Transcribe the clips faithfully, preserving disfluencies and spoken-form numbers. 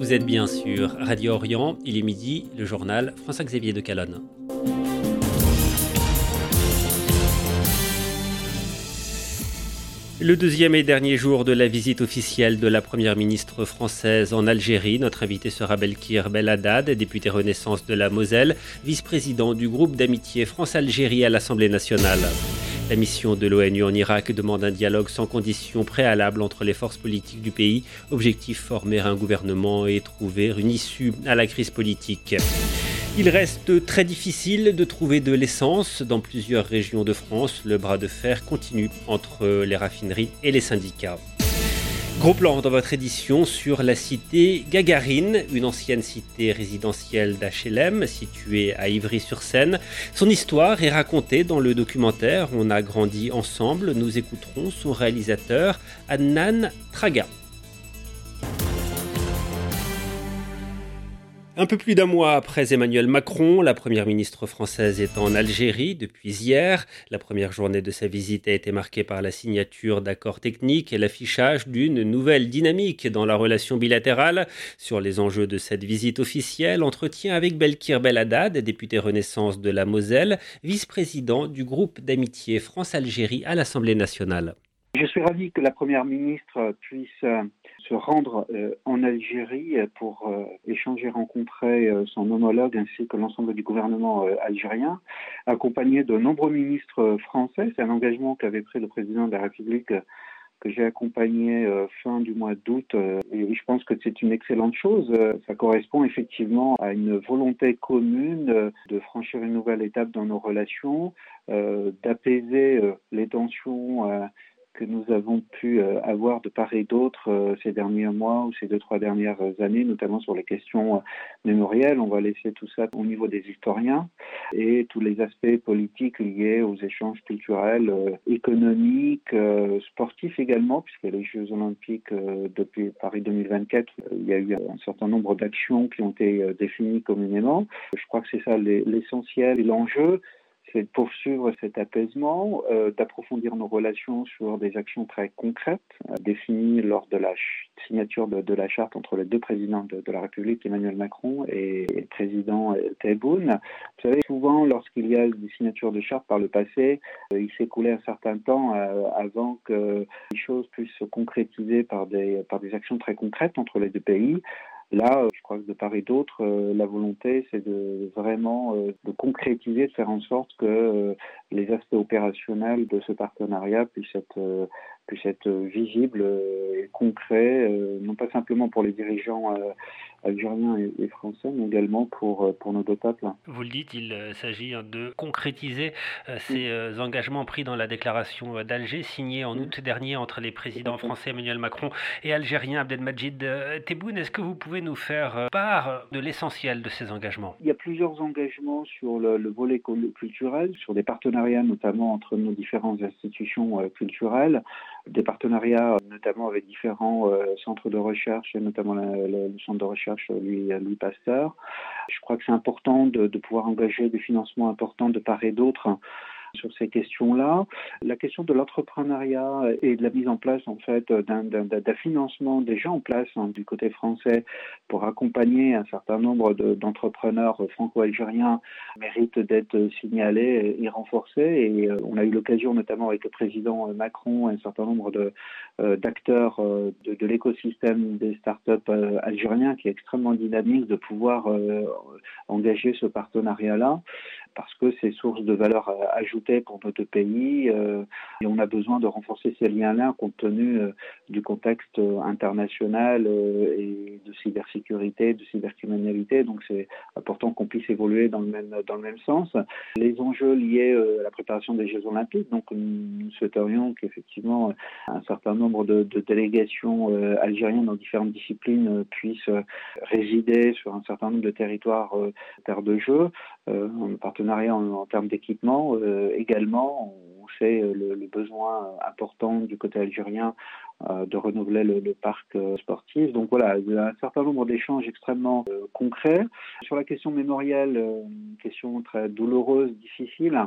Vous êtes bien sur Radio Orient, il est midi, le journal François-Xavier de Calonne. Le deuxième et dernier jour de la visite officielle de la première ministre française en Algérie. Notre invité sera Belkir Belhaddad, député Renaissance de la Moselle, vice-président du groupe d'amitié France-Algérie à l'Assemblée nationale. La mission de l'ONU en Irak demande un dialogue sans conditions préalables entre les forces politiques du pays. Objectif, former un gouvernement et trouver une issue à la crise politique. Il reste très difficile de trouver de l'essence dans plusieurs régions de France. Le bras de fer continue entre les raffineries et les syndicats. Gros plan dans votre édition sur la cité Gagarine, une ancienne cité résidentielle d'H L M située à Ivry-sur-Seine. Son histoire est racontée dans le documentaire On a grandi ensemble. Nous écouterons son réalisateur, Adnan Traga. Un peu plus d'un mois après Emmanuel Macron, la première ministre française est en Algérie depuis hier. La première journée de sa visite a été marquée par la signature d'accords techniques et l'affichage d'une nouvelle dynamique dans la relation bilatérale. Sur les enjeux de cette visite officielle, entretien avec Belkir Belhaddad, député Renaissance de la Moselle, vice-président du groupe d'amitié France-Algérie à l'Assemblée nationale. Je suis ravi que la première ministre puisse euh, se rendre euh, en Algérie pour euh, échanger, rencontrer euh, son homologue ainsi que l'ensemble du gouvernement euh, algérien, accompagné de nombreux ministres français. C'est un engagement qu'avait pris le président de la République euh, que j'ai accompagné euh, fin du mois d'août euh, et je pense que c'est une excellente chose. Euh, ça correspond effectivement à une volonté commune euh, de franchir une nouvelle étape dans nos relations, euh, d'apaiser euh, les tensions euh, que nous avons pu euh, avoir de part et d'autre euh, ces derniers mois ou ces deux, trois dernières années, notamment sur les questions euh, mémorielles. On va laisser tout ça au niveau des historiens et tous les aspects politiques liés aux échanges culturels, euh, économiques, euh, sportifs également, puisque les Jeux Olympiques euh, depuis Paris deux mille vingt-quatre, euh, il y a eu un certain nombre d'actions qui ont été euh, définies communément. Je crois que c'est ça l'essentiel et l'enjeu. C'est de poursuivre cet apaisement, euh, d'approfondir nos relations sur des actions très concrètes, euh, définies lors de la ch- signature de, de la charte entre les deux présidents de, de la République, Emmanuel Macron et, et le président Tebboune. Vous savez, souvent, lorsqu'il y a des signatures de charte par le passé, euh, il s'est écoulé un certain temps euh, avant que les choses puissent se concrétiser par des, par des actions très concrètes entre les deux pays. Là, je crois que de part et d'autre, euh, la volonté, c'est de vraiment euh, de concrétiser, de faire en sorte que euh, les aspects opérationnels de ce partenariat puissent être, euh, puissent être visibles euh, et concrets, euh, non pas simplement pour les dirigeants euh, algériens et, et français, mais également pour, pour nos deux peuples. Vous le dites, il euh, s'agit de concrétiser euh, ces euh, engagements pris dans la déclaration d'Alger, signée en août dernier entre les présidents français Emmanuel Macron et algérien Abdelmadjid euh, Tebboune. Est-ce que vous pouvez nous faire euh, part de l'essentiel de ces engagements? Il y a plusieurs engagements sur le, le volet culturel, sur des partenariats notamment entre nos différentes institutions euh, culturelles, des partenariats notamment avec différents euh, centres de recherche, et notamment la, la, le centre de recherche Louis, Louis Pasteur. Je crois que c'est important de, de pouvoir engager des financements importants de part et d'autre sur ces questions-là. La question de l'entrepreneuriat et de la mise en place en fait d'un, d'un, d'un financement déjà en place hein, du côté français pour accompagner un certain nombre de, d'entrepreneurs franco-algériens mérite d'être signalé et, et renforcé. Et euh, on a eu l'occasion notamment avec le président Macron et un certain nombre de, euh, d'acteurs euh, de, de l'écosystème des startups euh, algériens qui est extrêmement dynamique de pouvoir euh, engager ce partenariat-là parce que c'est source de valeur ajoutée pour nos deux pays euh, et on a besoin de renforcer ces liens-là compte tenu euh, du contexte international euh, et de cybersécurité, de cybercriminalité. Donc c'est important qu'on puisse évoluer dans le même dans le même sens. Les enjeux liés euh, à la préparation des Jeux Olympiques, donc nous souhaiterions qu'effectivement un certain nombre de, de délégations euh, algériennes dans différentes disciplines euh, puissent euh, résider sur un certain nombre de territoires euh, terre de jeu, euh, en partenariat en, en termes d'équipement euh, également. On sait le, le besoin important du côté algérien euh, de renouveler le, le parc euh, sportif. Donc voilà, il y a un certain nombre d'échanges extrêmement euh, concrets. Sur la question mémorielle, euh, une question très douloureuse, difficile.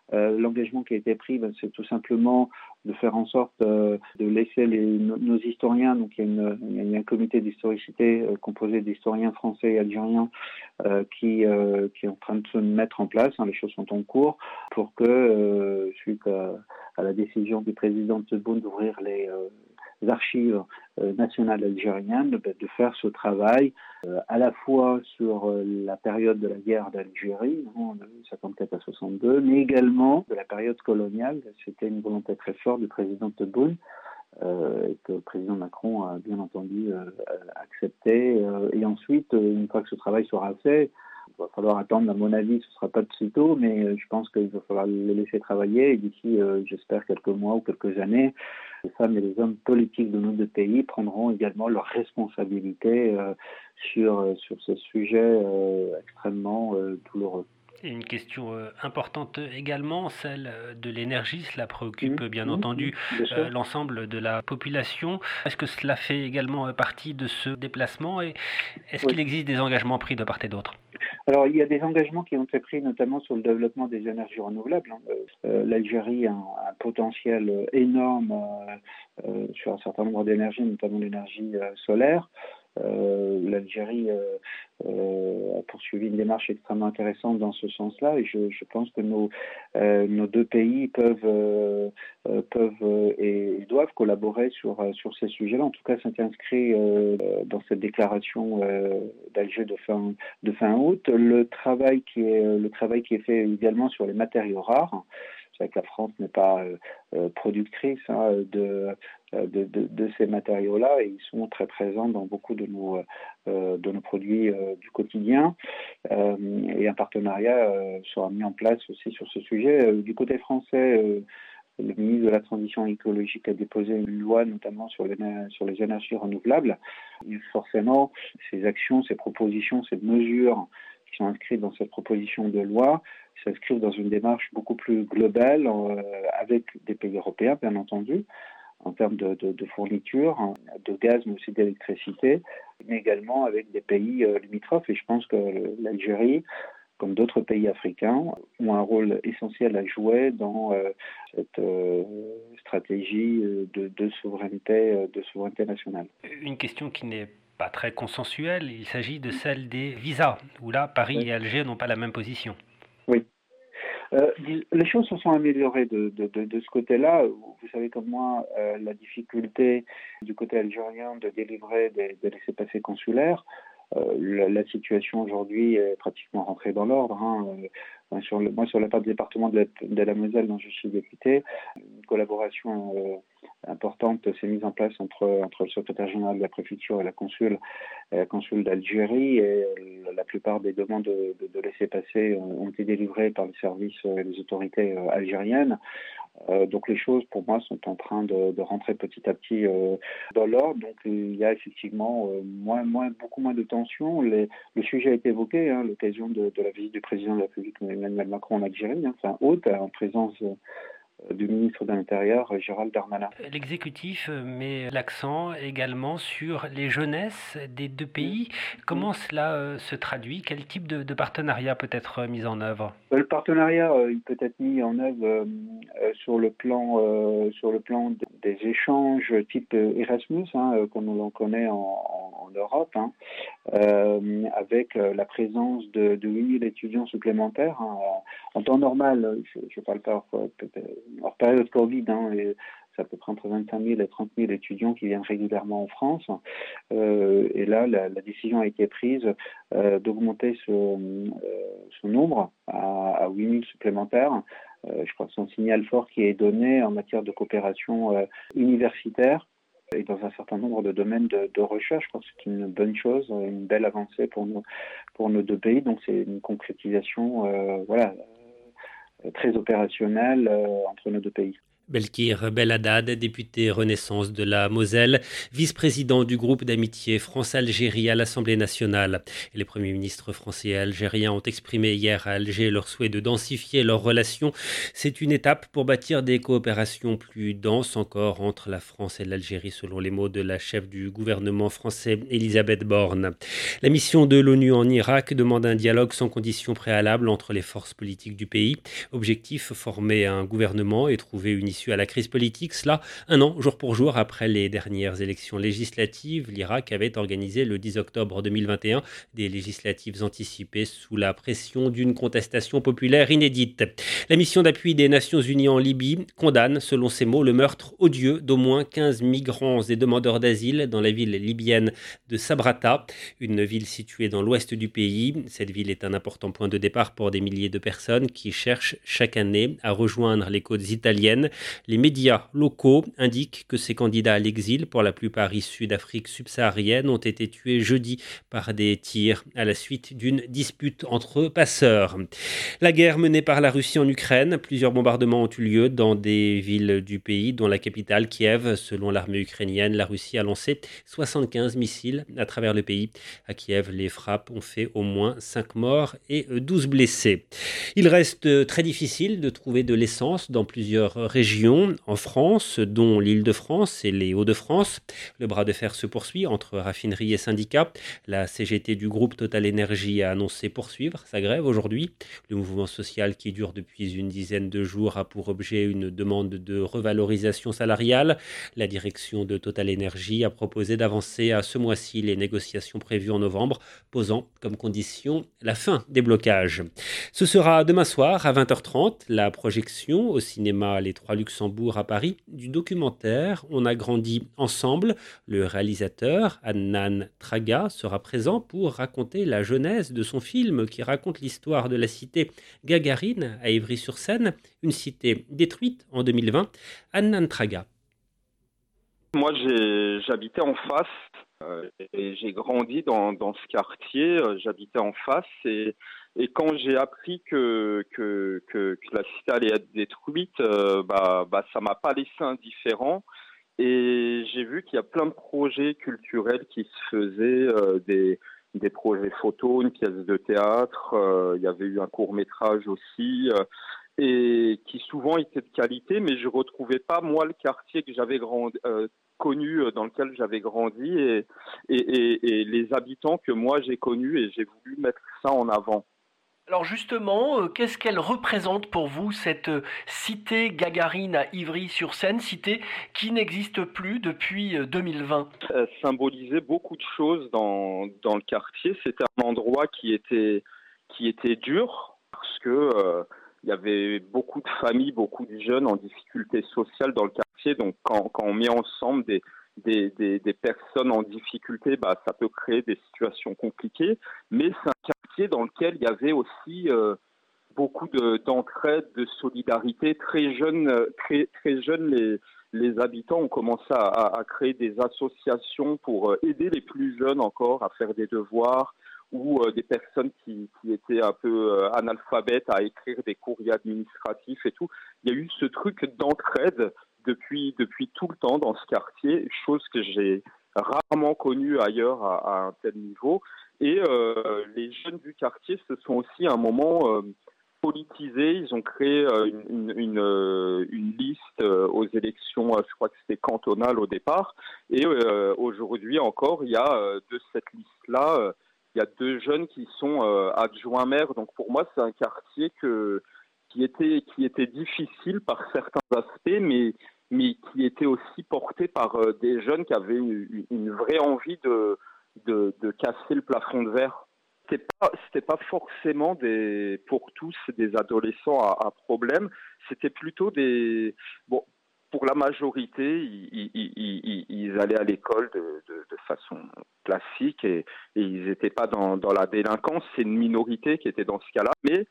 Euh, l'engagement qui a été pris, ben, c'est tout simplement de faire en sorte euh, de laisser les, nos, nos historiens, donc il y a, une, il y a un comité d'historicité euh, composé d'historiens français et algériens euh, qui, euh, qui est en train de se mettre en place, hein, les choses sont en cours, pour que, euh, suite à, à la décision du président Tebboune d'ouvrir les, euh, les archives euh, nationales algériennes, de, de faire ce travail euh, à la fois sur euh, la période de la guerre d'Algérie, hein, de cinquante-quatre à soixante-deux, mais également de la période coloniale. C'était une volonté très forte du président Tebboune, euh, que le président Macron a bien entendu euh, accepté. Euh, et ensuite, une fois que ce travail sera fait, il va falloir attendre, à mon avis, ce ne sera pas de sitôt, mais euh, je pense qu'il va falloir les laisser travailler. Et d'ici, euh, j'espère, quelques mois ou quelques années, les femmes et les hommes politiques de nos deux pays prendront également leurs responsabilités euh, sur, euh, sur ce sujet euh, extrêmement euh, douloureux. Et une question euh, importante également, celle de l'énergie. Cela préoccupe Mmh, bien mmh, entendu mmh, euh, l'ensemble de la population. Est-ce que cela fait également partie de ce déplacement et est-ce oui. qu'il existe des engagements pris de part et d'autre? Alors, il y a des engagements qui ont été pris notamment sur le développement des énergies renouvelables. Euh, L'Algérie a un, un potentiel énorme euh, euh, sur un certain nombre d'énergies, notamment l'énergie euh, solaire. Euh, L'Algérie euh, euh, a poursuivi une démarche extrêmement intéressante dans ce sens-là et je, je pense que nos, euh, nos deux pays peuvent, euh, peuvent euh, et doivent collaborer sur, sur ces sujets-là. En tout cas, c'est inscrit euh, dans cette déclaration euh, d'Alger de fin, de fin août. Le travail, qui est, le travail qui est fait également sur les matériaux rares. C'est vrai que la France n'est pas euh, productrice hein, de, de, de, de ces matériaux-là et ils sont très présents dans beaucoup de nos, euh, de nos produits euh, du quotidien. Euh, et un partenariat euh, sera mis en place aussi sur ce sujet. Euh, du côté français, euh, le ministre de la Transition écologique a déposé une loi notamment sur les, sur les énergies renouvelables. Et forcément, ces actions, ces propositions, ces mesures qui sont inscrites dans cette proposition de loi s'inscrivent dans une démarche beaucoup plus globale euh, avec des pays européens, bien entendu, en termes de, de, de fourniture, de gaz, mais aussi d'électricité, mais également avec des pays euh, limitrophes. Et je pense que l'Algérie, comme d'autres pays africains, ont un rôle essentiel à jouer dans euh, cette euh, stratégie de, de, souveraineté, de souveraineté nationale. Une question qui n'est pas très consensuelle, il s'agit de celle des visas, où là, Paris Oui. et Alger n'ont pas la même position. Oui. Euh, les choses se sont améliorées de, de, de, de ce côté-là. Vous savez comme moi, euh, la difficulté du côté algérien de délivrer des, des laissez-passer consulaires. Euh, la, la situation aujourd'hui est pratiquement rentrée dans l'ordre. Hein. Euh, sur le, moi, sur la part du département de la, de la Moselle, dont je suis député, une collaboration euh, importante s'est mise en place entre, entre le secrétaire général de la préfecture et la consul, et la consul d'Algérie. Et euh, la plupart des demandes de, de, de laissez-passer ont, ont été délivrées par les services et les autorités euh, algériennes. Euh, donc les choses, pour moi, sont en train de, de rentrer petit à petit euh, dans l'ordre. Donc il y a effectivement euh, moins, moins, beaucoup moins de tensions. Les, le sujet a été évoqué, hein, l'occasion de, de la visite du président de la République Emmanuel Macron en Algérie, hein, enfin haute, en présence euh, du ministre de l'Intérieur, Gérald Darmanin. L'exécutif met l'accent également sur les jeunesses des deux pays. Mmh. Comment mmh. cela euh, se traduit? Quel type de, de partenariat peut être mis en œuvre? Le partenariat, euh, il peut être mis en œuvre euh, sur le plan, euh, sur le plan des échanges type Erasmus, hein, comme l'on connaît en, en, en Europe, hein, euh, avec la présence de, de huit mille étudiants supplémentaires. Hein, en temps normal, je ne parle pas hors, hors période Covid, hein, et c'est à peu près entre vingt-cinq mille et trente mille étudiants qui viennent régulièrement en France. Euh, et là, la, la décision a été prise euh, d'augmenter ce, euh, ce nombre à, à huit mille supplémentaires. Euh, je crois que c'est un signal fort qui est donné en matière de coopération euh, universitaire et dans un certain nombre de domaines de, de recherche. Je crois que c'est une bonne chose, une belle avancée pour nos, pour nos deux pays. Donc c'est une concrétisation euh, voilà, euh, très opérationnelle euh, entre nos deux pays. Belkir Belhaddad, député Renaissance de la Moselle, vice-président du groupe d'amitié France-Algérie à l'Assemblée nationale. Et les premiers ministres français et algériens ont exprimé hier à Alger leur souhait de densifier leurs relations. C'est une étape pour bâtir des coopérations plus denses encore entre la France et l'Algérie, selon les mots de la chef du gouvernement français, Elisabeth Borne. La mission de l'ONU en Irak demande un dialogue sans conditions préalables entre les forces politiques du pays. Objectif, former un gouvernement et trouver une issue à la crise politique. Cela, un an, jour pour jour, après les dernières élections législatives. L'Irak avait organisé le dix octobre deux mille vingt et un des législatives anticipées sous la pression d'une contestation populaire inédite. La mission d'appui des Nations Unies en Libye condamne, selon ses mots, le meurtre odieux d'au moins quinze migrants et demandeurs d'asile dans la ville libyenne de Sabrata, une ville située dans l'ouest du pays. Cette ville est un important point de départ pour des milliers de personnes qui cherchent chaque année à rejoindre les côtes italiennes. Les médias locaux indiquent que ces candidats à l'exil, pour la plupart issus d'Afrique subsaharienne, ont été tués jeudi par des tirs à la suite d'une dispute entre passeurs. La guerre menée par la Russie en Ukraine, plusieurs bombardements ont eu lieu dans des villes du pays, dont la capitale Kiev. Selon l'armée ukrainienne, la Russie a lancé soixante-quinze missiles à travers le pays. À Kiev, les frappes ont fait au moins cinq morts et douze blessés. Il reste très difficile de trouver de l'essence dans plusieurs régions en France, dont l'Île-de-France et les Hauts-de-France. Le bras de fer se poursuit entre raffineries et syndicats. La C G T du groupe Total Énergie a annoncé poursuivre sa grève aujourd'hui. Le mouvement social qui dure depuis une dizaine de jours a pour objet une demande de revalorisation salariale. La direction de Total Énergie a proposé d'avancer à ce mois-ci les négociations prévues en novembre, posant comme condition la fin des blocages. Ce sera demain soir à vingt heures trente, la projection au cinéma Les Trois Luxembourg à Paris du documentaire On a grandi ensemble. Le réalisateur, Adnan Traga, sera présent pour raconter la genèse de son film qui raconte l'histoire de la cité Gagarine à Ivry-sur-Seine, une cité détruite en deux mille vingt. Adnan Traga. Moi, j'ai, j'habitais en face euh, et j'ai grandi dans, dans ce quartier. Euh, j'habitais en face et, et quand j'ai appris que, que, que, que la cité allait être détruite, euh, bah, bah, ça m'a pas laissé indifférent. Et j'ai vu qu'il y a plein de projets culturels qui se faisaient, euh, des, des projets photos, une pièce de théâtre. Euh, il y avait eu un court-métrage aussi. Euh, et qui souvent étaient de qualité, mais je retrouvais pas moi le quartier que j'avais grandi, euh, connu, dans lequel j'avais grandi et, et, et, et les habitants que moi j'ai connus et j'ai voulu mettre ça en avant. Alors justement, euh, qu'est-ce qu'elle représente pour vous, cette euh, cité Gagarine à Ivry-sur-Seine, cité qui n'existe plus depuis euh, deux mille vingt? Elle symbolisait beaucoup de choses dans, dans le quartier. C'était un endroit qui était, qui était dur parce que euh, il y avait beaucoup de familles, beaucoup de jeunes en difficulté sociale dans le quartier. Donc, quand, quand on met ensemble des, des, des, des personnes en difficulté, bah, ça peut créer des situations compliquées. Mais c'est un quartier dans lequel il y avait aussi euh, beaucoup de, d'entraide, de solidarité. Très jeunes, très, très jeunes les, les habitants ont commencé à, à, à créer des associations pour aider les plus jeunes encore à faire des devoirs, ou euh, des personnes qui, qui étaient un peu euh, analphabètes à écrire des courriers administratifs et tout. Il y a eu ce truc d'entraide depuis, depuis tout le temps dans ce quartier, chose que j'ai rarement connue ailleurs à, à un tel niveau. Et euh, les jeunes du quartier se sont aussi à un moment euh, politisés. Ils ont créé euh, une, une, une, une liste euh, aux élections, euh, je crois que c'était cantonales au départ. Et euh, aujourd'hui encore, il y a euh, de cette liste-là, euh, il y a deux jeunes qui sont euh, adjoints maires. Donc pour moi, c'est un quartier que, qui, était, qui était difficile par certains aspects, mais, mais qui était aussi porté par euh, des jeunes qui avaient une, une vraie envie de, de, de casser le plafond de verre. C'était pas, c'était pas forcément des, pour tous des adolescents à, à problème. C'était plutôt des... Bon, pour la majorité, ils, ils, ils, ils allaient à l'école de, de, de façon classique et, et ils n'étaient pas dans, dans la délinquance. C'est une minorité qui était dans ce cas-là. Mais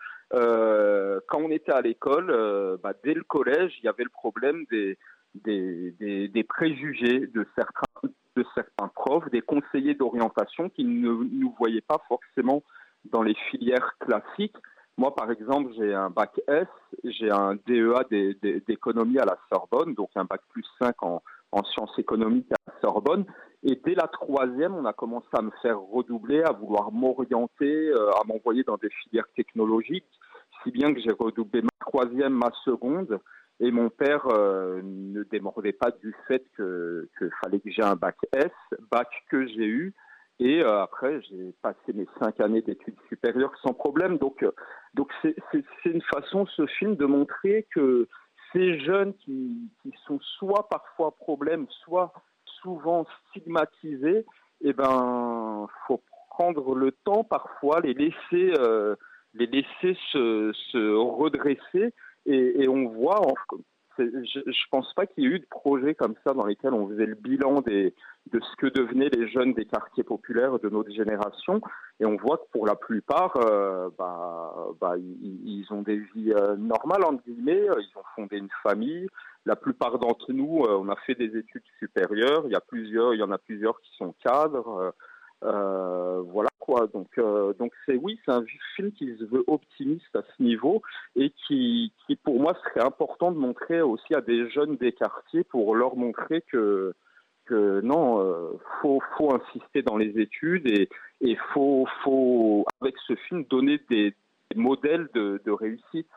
euh, quand on était à l'école, euh, bah, dès le collège, il y avait le problème des, des, des, des préjugés de certains, de certains profs, des conseillers d'orientation qui ne nous voyaient pas forcément dans les filières classiques. Moi, par exemple, j'ai un bac S, j'ai un D E A d'é- d'é- d'économie à la Sorbonne, donc un bac plus cinq en, en sciences économiques à la Sorbonne. Et dès la troisième, on a commencé à me faire redoubler, à vouloir m'orienter, euh, à m'envoyer dans des filières technologiques, si bien que j'ai redoublé ma troisième, ma seconde. Et mon père euh, ne démordait pas du fait que, que fallait que j'ai un bac S, bac que j'ai eu. Et euh, après, j'ai passé mes cinq années d'études supérieures sans problème. Donc, euh, donc c'est, c'est, c'est une façon, ce film, de montrer que ces jeunes qui, qui sont soit parfois problèmes, soit souvent stigmatisés, eh ben, faut prendre le temps parfois, les laisser, euh, les laisser se, se redresser. Et, et on voit, en, c'est, je, je pense pas qu'il y ait eu de projets comme ça dans lesquels on faisait le bilan des, de ce que devenaient les jeunes des quartiers populaires de notre génération. Et on voit que pour la plupart, euh, bah, bah, ils, ils ont des vies euh, normales, entre guillemets. Ils ont fondé une famille. La plupart d'entre nous, euh, on a fait des études supérieures. Il y a plusieurs, il y en a plusieurs qui sont cadres. Euh, euh, voilà quoi. Donc, euh, donc c'est oui, c'est un film qui se veut optimiste à ce niveau et qui, qui pour moi serait important de montrer aussi à des jeunes des quartiers pour leur montrer que que non, euh, faut faut insister dans les études et et faut faut avec ce film donner des, des modèles de, de réussite.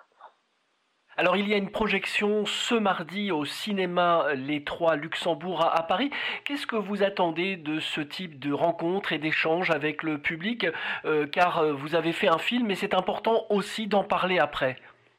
Alors il y a une projection ce mardi au cinéma Les Trois Luxembourg à, à Paris. Qu'est-ce que vous attendez de ce type de rencontre et d'échange avec le public, euh, car euh, vous avez fait un film et c'est important aussi d'en parler après.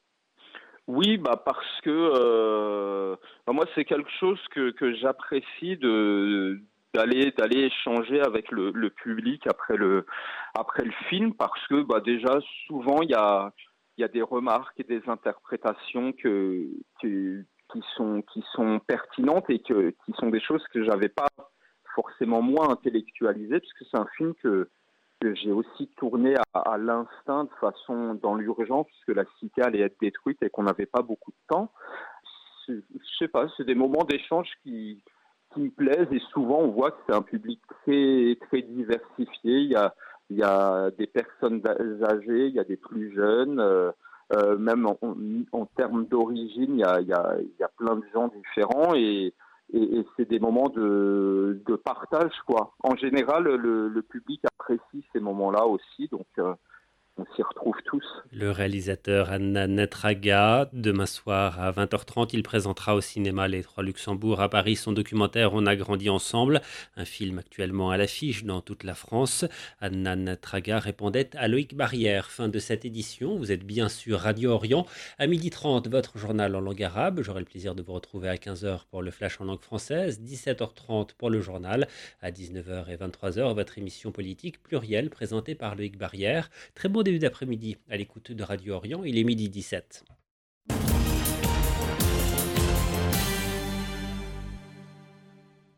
Oui, bah parce que euh, bah moi c'est quelque chose que, que j'apprécie de d'aller d'aller échanger avec le, le public après le après le film parce que bah déjà souvent il y a il y a des remarques et des interprétations que, que qui sont qui sont pertinentes et que qui sont des choses que j'avais pas forcément moins intellectualisées parce que c'est un film que que j'ai aussi tourné à, à l'instinct de façon dans l'urgence puisque la cité allait être détruite et qu'on n'avait pas beaucoup de temps. Je, je sais pas, c'est des moments d'échange qui qui me plaisent et souvent on voit que c'est un public très très diversifié. Il y a il y a des personnes âgées, il y a des plus jeunes, euh, euh, même en, en, en termes d'origine, il y a il y a il y a plein de gens différents et et, et c'est des moments de, de partage, quoi. En général, le, le public apprécie ces moments-là aussi, donc euh, on s'y retrouve tous. Le réalisateur Anna Netraga, demain soir à vingt heures trente, il présentera au cinéma Les Trois Luxembourg à Paris son documentaire On a grandi ensemble, un film actuellement à l'affiche dans toute la France. Anna Netraga répondait à Loïc Barrière. Fin de cette édition, vous êtes bien sûr Radio Orient. À midi trente, votre journal en langue arabe. J'aurai le plaisir de vous retrouver à quinze heures pour le flash en langue française, dix-sept heures trente pour le journal, à dix-neuf heures et vingt-trois heures, votre émission politique plurielle présentée par Loïc Barrière. Très bon début d'après-midi à l'écoute de Radio Orient, il est midi dix-sept.